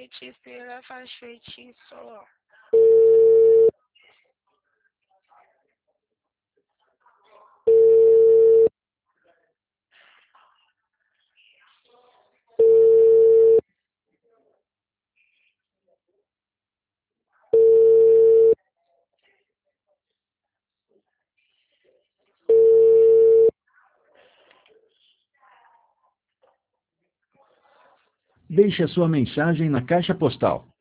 feiticeira faz feitiço. Deixe a sua mensagem na caixa postal